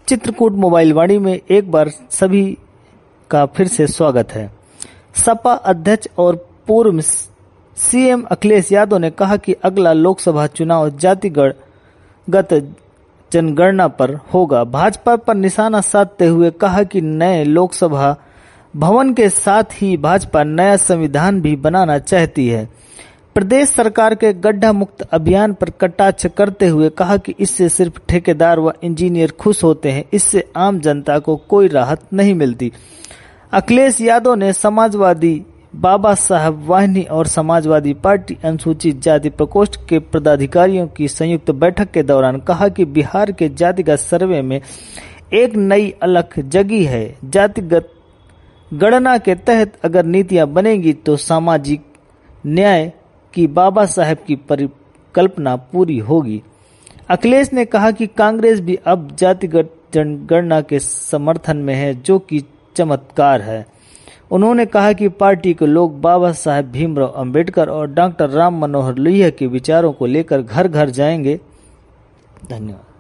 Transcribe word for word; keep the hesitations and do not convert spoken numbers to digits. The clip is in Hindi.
चित्रकूट मोबाइल वाणी में एक बार सभी का फिर से स्वागत है। सपा अध्यक्ष और पूर्व सीएम अखिलेश यादव ने कहा कि अगला लोकसभा चुनाव जातिगत जनगणना पर होगा। भाजपा पर निशाना साधते हुए कहा कि नए लोकसभा भवन के साथ ही भाजपा नया संविधान भी बनाना चाहती है। प्रदेश सरकार के गड्ढा मुक्त अभियान पर कटाक्ष करते हुए कहा कि इससे सिर्फ ठेकेदार व इंजीनियर खुश होते हैं, इससे आम जनता को कोई राहत नहीं मिलती। अखिलेश यादव ने समाजवादी बाबा साहब वाहिनी और समाजवादी पार्टी अनुसूचित जाति प्रकोष्ठ के पदाधिकारियों की संयुक्त बैठक के दौरान कहा कि बिहार के जातिगत सर्वे में एक नई अलख जगी है। जातिगत गणना के तहत अगर नीतियां बनेगी तो सामाजिक न्याय की बाबा साहब की परिकल्पना पूरी होगी। अखिलेश ने कहा कि कांग्रेस भी अब जातिगत जनगणना के समर्थन में है, जो कि चमत्कार है। उन्होंने कहा कि पार्टी के लोग बाबा साहब भीमराव अंबेडकर और डॉक्टर राम मनोहर लोहिया के विचारों को लेकर घर घर जाएंगे। धन्यवाद।